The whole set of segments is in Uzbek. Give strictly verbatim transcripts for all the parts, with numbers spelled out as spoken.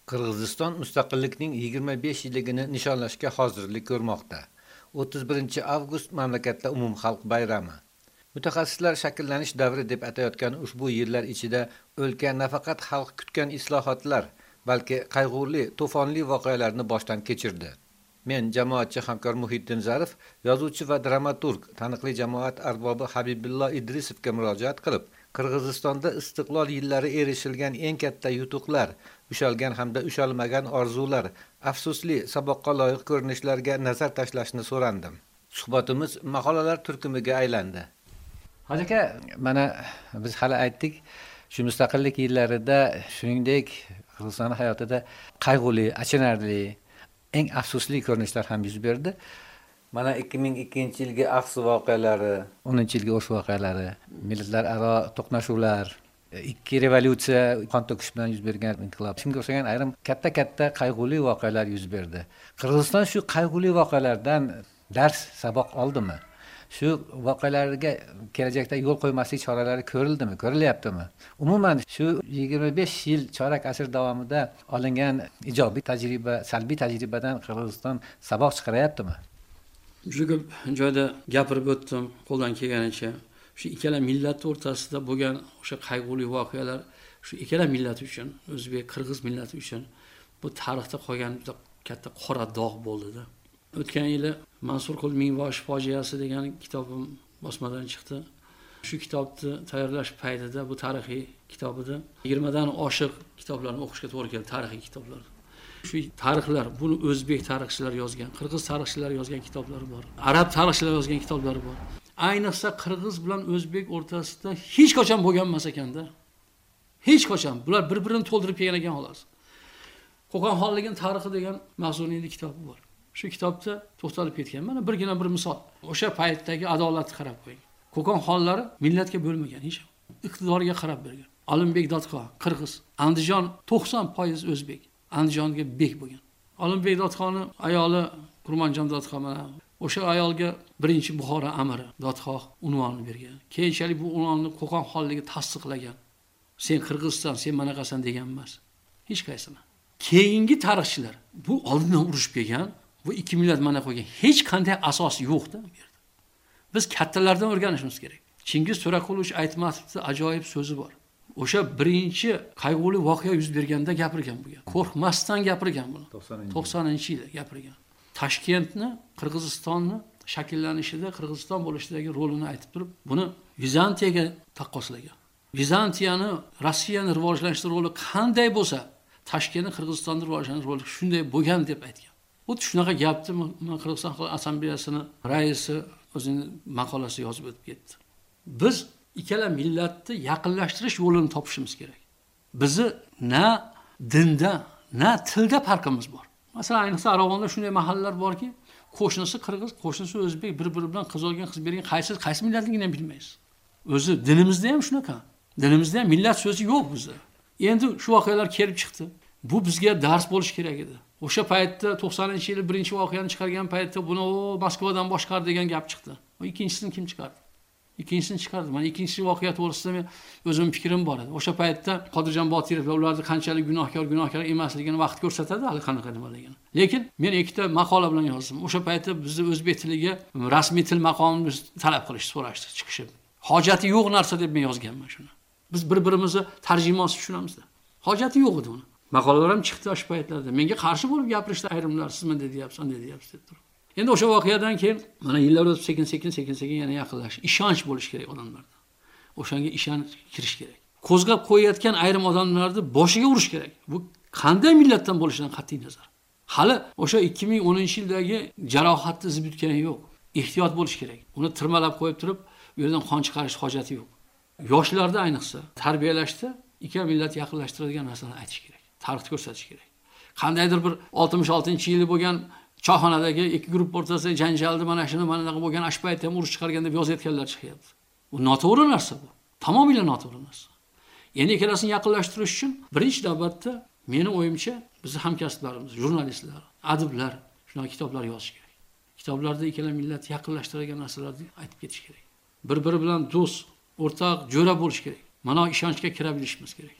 Qirg'iziston mustaqillikning yigirma besh yilligini nishonlashga hozirlik ko'rmoqda. o'ttiz birinchi avgust mamlakatda umumxalq bayrami. Mutaxassislar shakllanish davri deb atayotgan ushbu yillar ichida o'lka nafaqat xalq kutgan islohotlar, balki qayg'uli, to'fonli voqealarni boshdan kechirdi. Men jamoatchi hamkor Muhiddin Zarif, yozuvchi va dramaturg, taniqli jamoat arbobi Habibullo Idrisovga murojaat qilib, Qirg'izistonda istiqlol yillari erishilgan eng katta yutuqlar, ushalgan hamda ushalmagan orzular, afsusli, saboqqa loyiq ko'rinishlarga nazar tashlashni so'randim. Suhbatimiz maqolalar turkumiga aylandi. Hoji aka, mana biz hali aytdik, shu mustaqillik yillarida, shuningdek, Qirg'iziston hayotida qayg'uli, achinarli, eng afsusli ko'rinishlar ham yuz berdi. Mana ikki ming ikkinchi yilgi Aqsu voqealari, o'ninchi yilgi O'sh voqealari, millatlararo to'qnashuvlar, ikki revolyutsiya, qon to'kish bilan yuz bergan inqilob. Shunga o'xshagan ayrim katta-katta qayg'uli voqealar yuz berdi. Qirg'iziston shu qayg'uli voqealardan dars, saboq oldimi? Shu voqealarga kelajakda yo'l qo'ymaslik choralari ko'rildimi, ko'rilyaptimi? Umuman shu yigirma besh yil, chorak asr davomida olingan ijobiy tajriba, salbiy tajribadan Qirg'iziston saboq chiqaryaptimi? Juda ko'p joyda gapirib o'tdim, qo'ldan kelganicha. Shu ikkala millat o'rtasida bo'lgan o'sha qayg'uli voqealar shu ikkala millat uchun, o'zbek, qirg'iz millati uchun bu tarixda qolgan juda katta qora dog' bo'ldi-da. O'tgan yili Mansur Qul Mingvosh fojiasi degan kitobim bosmadan chiqdi. Shu kitobni tayyorlash paytida, bu tarixiy kitob edi. yigirma dan oshiq kitoblarni o'qishga to'g'ri keldi, tarixiy kitoblar. Shu tarixlar, buni o'zbek tarixchilar yozgan, qirg'iz tarixchilar yozgan kitoblari bor, arab tarixchilar yozgan kitoblari bor. Ayniqsa qirg'iz bilan o'zbek o'rtasida hech qachon bo'lgan emas ekanda. Hech qachon. Bular bir-birini to'ldirib kelgan ekan xolos. Qo'qon xonligining tarixi degan Mahzuniyning kitobi bor. Shu kitobda to'xtalib ketgan. Mana birgina bir misol. O'sha paytdagi adolatni qarab qo'ying. Qo'qon xonlari millatga bo'lmagan, hech iqtidorga qarab bergan. Olimbek Dodxon, qirg'iz, Andijon to'qson foiz o'zbek. Andijonga bek bo'lgan. Olimbek Dodxonning ayoli Qurmonjon Dodxon mana o'sha ayolga birinchi Buxoro amiri Dodxoh unvonini bergan. Keyinchalik bu unvonni Qo'qon xonligi tasdiqlagan. Sen Qirg'iziston, sen manaqasan degan emas. Hech qaysini. Keyingi tarixchilar bu oldindan urushib kelgan, bu ikki millat mana qo'ygan hech qanday asos yo'q-da bu yerda. Biz kattalardan o'rganishimiz kerak. Chingiz To'raqulovich Aytmatovning ajoyib so'zi bor. O'sha birinchi qayg'uli voqea yuz berganda gapirgan bu gap. Qo'rqmasdan gapirgan buni. to'qsoninchi yilda gapirgan. Toshkentni, Qirg'izistonni shakllanishida, Qirg'iziston bo'lishidagi rolini aytib turib, buni Vizantiyaga taqqoslagan. Vizantiyani, Rossiyani rivojlantirishda roli qanday bo'lsa, Toshkentni Qirg'izistonni rivojlantirish roli shunday bo'lgan deb aytgan. Xuddi shunaqa gapni Qirg'iziston Xalq assambleyasining raisi o'zining maqolasida yozib o'tib ketdi. Biz ikkala millatni yaqinlashtirish yo'lini topishimiz kerak. Bizi na dinda, na tilda farqimiz bor. Masalan, ayniqsa Arog'onda shunday mahallalar borki, qo'shnisi qirg'iz, qo'shnisi o'zbek, bir-biri bilan qiz olgan, qiz bergan, qaysi qaysi millatligini ham bilmaysiz. O'zi dinimizda ham shunaqa. Dinimizda ham millat so'zi yo'q bizda. Endi shu voqealar kelib chiqdi. Bu bizga dars bo'lish kerak edi. O'sha paytda to'qsoninchi yil birinchi voqeani chiqargan paytda buni o Moskvadan boshqar degan gap chiqdi. O ikkinchisini kim chiqardi? Ikkinchisini chiqardi. Mana ikkinchi voqea to'g'risida men o'zim fikrim bor edi. O'sha paytda Qodirjon Botirov ularning qanchalik gunohkor, gunohkor emasligini vaqt ko'rsatadi, hali qanaqa nimaligini. Lekin men ikkita maqola bilan yozdim. O'sha paytda bizni o'zbek tiliga rasmiy til maqomimiz talab qilish so'rashdi, chiqishib. Hojati yo'q narsa deb men yozganman shuni. Biz bir-birimizni tarjimonsiz tushunamiz-da. Hojati yo'q edi uni. Maqolalar ham chiqdi o'sha paytlarda. Menga qarshi bo'lib gapirishdi ayrimlar, siz nima deyapsiz, nima deyapsiz deb turib. Endi o'sha voqeadan keyin mana yillar o'tib sekin-sekin, sekin-sekin yana yaqinlash, ishonch bo'lish kerak odamlarda. O'shanga ishonch kirish kerak. Qo'zg'ab qo'yayotgan ayrim odamlarni boshiga urish kerak. Bu qanday millatdan bo'lishidan qat'iy nazar. Hali o'sha ikki ming o'ninchi yildagi jarohatni zib yutgani yo'q. Ehtiyot bo'lish kerak. Uni tirmalab qo'yib turib, u yerdan qon chiqarish hojati yo'q. Yoshlarda ayniqsa tarbiyalashda ikki millat yaqinlashtiradigan narsalarni aytish kerak. Tarixni ko'rsatish kerak. Qandaydir bir oltmish oltinchi yili bo'lgan choyxonadagi ikki guruh o'rtasida janjalda mana shuni mana bunaqa bo'lgan ash paytda ham urush chiqargan deb yozayotganlar chiqyapti. Bu noto'g'ri narsa bu. Tamomila noto'g'ri narsa. Endi ikkalasini yaqinlashtirish uchun birinchi navbatda meni o'yimcha bizning hamkasblarimiz, jurnalistlar, adiblar shunaqa kitoblar yozish kerak. Kitoblarda ikkala millat yaqinlashtiradigan narsalarni aytib ketish kerak. Bir-biri bilan do'st, o'rtoq, jo'ra bo'lish kerak. Mana ishonchga kira bilishimiz kerak.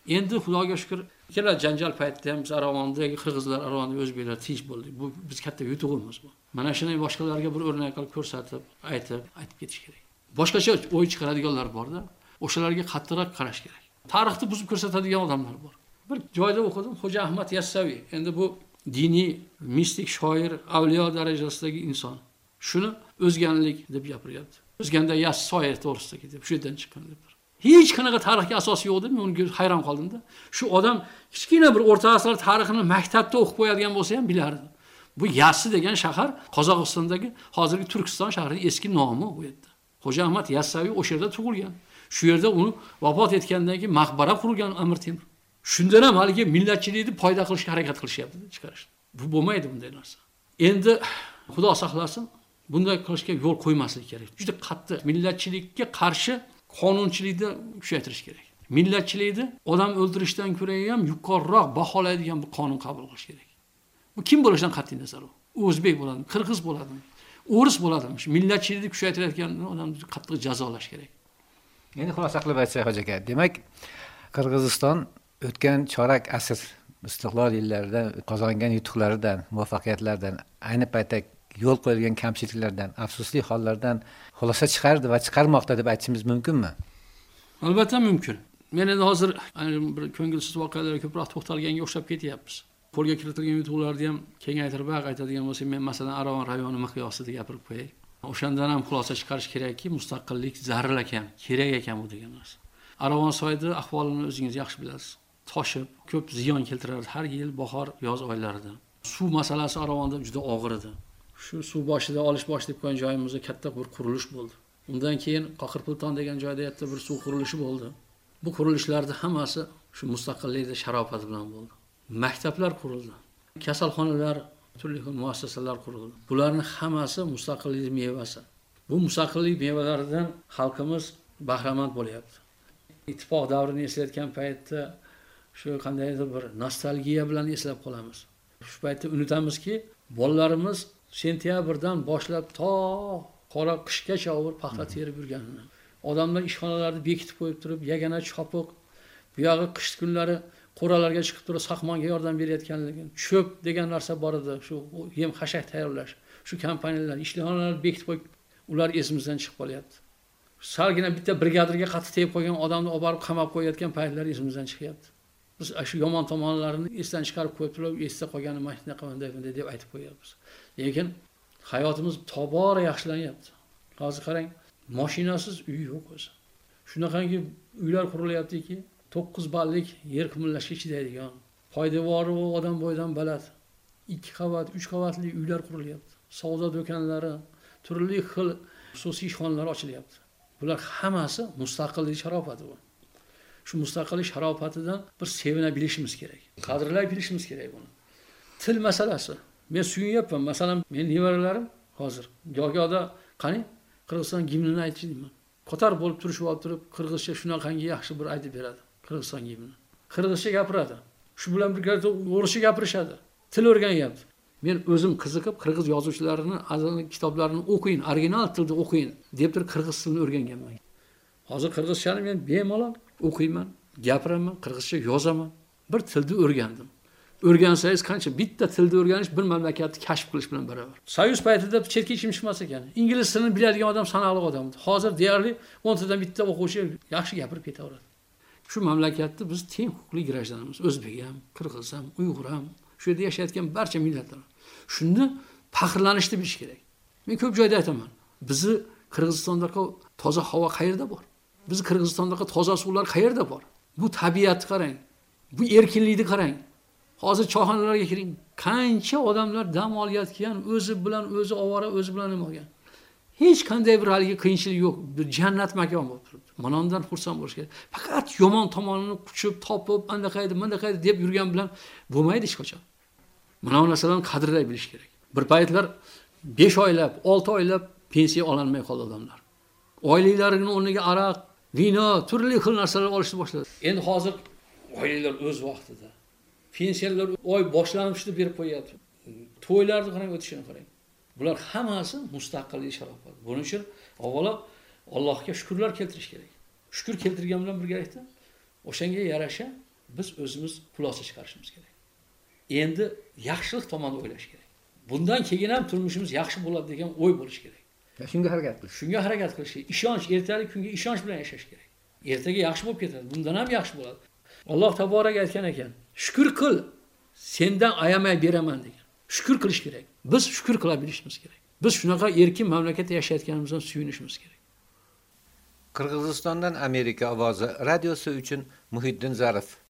Endi Xudoga shukr, ikkala janjal paytida ham biz Aravondagi qirg'izlar, Aravondagi o'zbeklar tinch bo'ldi. Bu biz katta yutug'imiz bu. Mana shuni boshqalarga bir o'rnak qilib ko'rsatib, aytib, aytib ketish kerak. Boshqacha o'y chiqaradiganlar bor-da, o'shalarga qattiqroq qarash kerak. Tarixni buzib ko'rsatadigan odamlar bor. Bir joyda o'qidim, Xo'ja Ahmad Yassaviy. Endi bu diniy, mistik shoir, avliyo darajasidagi inson. Shuni o'zganlik deb gapiryapti. O'zganda Yassoy to'g'risida deb, shu yerdan chiqqan deb. Hech qanaqa tarixga asos yo'q deb men unga hayron qoldim-da. Shu odam kichkina bir o'rta asrlar tarixini maktabda o'qib qo'yadigan bo'lsa ham bilardi. Bu Yassi degan shahar Qozog'istondagi hozirgi Turkiston shahrining eski nomi bu yerda. Xo'ja Ahmad Yassaviy o'sha yerda tug'ilgan. Shu yerda uni vafot etgandan keyin maqbara qurilgan Amir Temur. Shundan ham haligi millatchilikni foyda qilishga harakat qilishyapti, chiqarishdi. Bu bo'lmaydi bunday narsa. Endi Xudo saqlasin, bunday qilishga yo'l qo'ymaslik kerak. Juda qattiq millatchilikka qarshi qonunchilikni kuchaytirish kerak. Millatchilikni odam o'ldirishdan ko'ra ham yuqoriroq baholaydigan bir qonun qabul qilish kerak. Bu kim bo'lishidan qat'iy nazar u. O'zbek bo'ladimi, qirg'iz bo'ladimi, o'ris bo'ladimi? Millatchilikni kuchaytirayotgan odamni qattiq jazolash kerak. Endi xulosa qilib aytsak, Hoji aka, demak, Qirg'iziston o'tgan chorak asr istiqlol yillarida qozongan yutuqlaridan, muvaffaqiyatlardan, ayni paytda yo'l qo'yilgan kamchiliklardan, afsusli hollardan xulosa chiqardi va chiqarmoqda deb aytishimiz mumkinmi? Albatta mumkin. Men endi hozir bir ko'ngilsiz voqealarga ko'proq to'xtalganga o'xshab ketyapmiz. Qo'lga kiritilgan yutuqlarni ham kengaytirib aytadigan bo'lsak, men masalan Aravon rayoni miqyosida gapirib qo'yay. O'shandan ham xulosa chiqarish kerakki, mustaqillik zarur ekan, kerak ekan bu degan narsa. Aravon soyida ahvolini o'zingiz yaxshi bilasiz. Toshib, ko'p ziyon keltiradi har yil bahor, yoz oylarida. Suv masalasi Aravonda juda og'ir edi. Shu suv boshida olish boshlab qo'ygan joyimizda katta bir qurilish bo'ldi. Undan keyin Qoqirpulton degan joyda katta bir suv qurilishi bo'ldi. Bu qurilishlarning hammasi shu mustaqillikning sharofati bilan bo'ldi. Maktablar qurildi. Kasalxonalar, turli xil muassasalar qurildi. Bularning hammasi mustaqillik mevasi. Bu mustaqillik mevalaridan xalqimiz bahramand bo'lyapti. Ittifoq davrini eslayotgan paytda shu qandaydir bir nostalgiya bilan eslab qolamiz. Shu paytda unutamizki, bolalarimiz sentyabrdan boshlab to qora qishgacha over paxta terib yurganini. Odamlar ishxonalarni bekitib qo'yib turib, yagana chopiq, bu yog'i qish kunlari qo'ralarga chiqib turib saqmonga yordam berayotganligi, cho'p degan narsa bor edi, shu yem xashak tayyorlash, shu kompaniyalar, ishxonalarni bekitib qo'yib, ular esimizdan chiqib qolyapti. Salgina bitta brigadirga qattiq tegib qo'ygan odamni olib borib qamab qo'yayotgan paytlar esimizdan chiqyapti. Biz shu yomon tomonlarini esdan chiqarib qo'yib turib, esda qolgani mashina qanday bunday deb aytib qo'yapmiz. Lekin hayotimiz tobora yaxshilanyapti. Hozir qarang, mashinasiz uy yo'q o'zi. Shunaqangi uylar qurilyaptiki, to'qqiz ballik yer qimillashga chidaydigan, poydevori va odam bo'yidan baland, ikki qavat, uch qavatli uylar qurilyapti. Savdo do'konlari, turli xil xususiy ishxonalar ochilyapti. Bular hammasi mustaqillik sharofati bu. Shu mustaqillik sharofatidan bir sevina bilishimiz kerak. Qadrlay bilishimiz kerak buni. Til masalasi. Men suyunyapman. Masalan, men nevaralarim hozir go'yoda qani Qirg'iziston gimnini aytchi deyman. Qotar bo'lib turishib olib turib, qirg'izcha shunaqangi yaxshi bir aytib beradi. Qirg'iziston gimni. Qirg'izcha gapiradi. Shu bilan birga o'rischa gapirishadi. Til o'rganyapti. Men o'zim qiziqib qirg'iz yozuvchilarini, azali kitoblarini o'qiyin, original tilda o'qiyin deb turib qirg'iz tilini o'rganganman. Hozir qirg'izchani men bemalol o'qiyman, gapiraman, qirg'izcha yozaman. Bir tilni o'rgandim. O'rgansangiz qancha bitta tilni o'rganish bir mamlakatni kashf qilish bilan barobar. Soyuz paytida chetga hech kim chiqmas ekan. Ingliz tilini biladigan odam sanoqli odam edi. Hozir deyarli o'n tadan bitta o'quvchi yaxshi gapirib ketaveradi. Shu mamlakatda biz teng huquqli grajdanimiz, o'zbek ham, qirg'iz ham, uyg'ur ham, shu yerda yashayotgan barcha millatlar. Shuni faxrlanishni bilish kerak. Men ko'p joyda aytaman. Bizni Qirg'izistondagi toza havo qayerda bor? Bizni Qirg'izistondagi toza suvlar qayerda bor? Bu tabiatni qarang. Bu erkinlikni qarang. Hozir choyxonalarga kiring. Qancha odamlar dam olayotgan, o'zi bilan o'zi ovora, o'zi bilan nima olgan. Hech qanday bir haligi qiyinchilik yo'q. Bir jannat makon bo'lib turibdi. Mana undan xursand bo'lish kerak. Faqat yomon tomonini quchib, topib, andaqaydi, mandaqaydi deb yurgan bilan bo'lmaydi hech qachon. Mana bu narsalarni qadrlay bilish kerak. Bir paytlar besh oylab, olti oylab pensiya ololmay qoldi odamlar. Oyliklarining o'rniga aroq, vino, turli xil narsalar olishni boshladi. Endi hozir oyliklar o'z vaqtida. Pensiyalar oy boshlanishni berib qo'yapti. To'ylarni qarang, o'tishini qarang. Bular hammasi mustaqillik sharofati. Buning uchun avvalo Allohga shukrlar keltirish kerak. Shukr keltirgan bilan birgalikda o'shanga yarasha Biz o'zimiz xulosa chiqarishimiz kerak. Endi yaxshilik tomonda o'ylash kerak. Bundan keyin ham turmushimiz yaxshi bo'ladi degan o'y bo'lish kerak. Shunga harakat qilish. Shunga harakat qilish kerak. Ishonch, ertalik kunga ishonch bilan yashash kerak. Ertaga yaxshi bo'lib ketadi, bundan ham yaxshi bo'ladi. Alloh taborak aytgan ekan, shukr qil, sendan ayamay beraman degan. Shukr qilish kerak. Biz shukr qila bilishimiz kerak. Biz shunaqa erkin mamlakatda yashayotganimizdan suyunishimiz kerak. Qirg'izistondan Amerika ovozi radiosi uchun Muhiddin Zarif.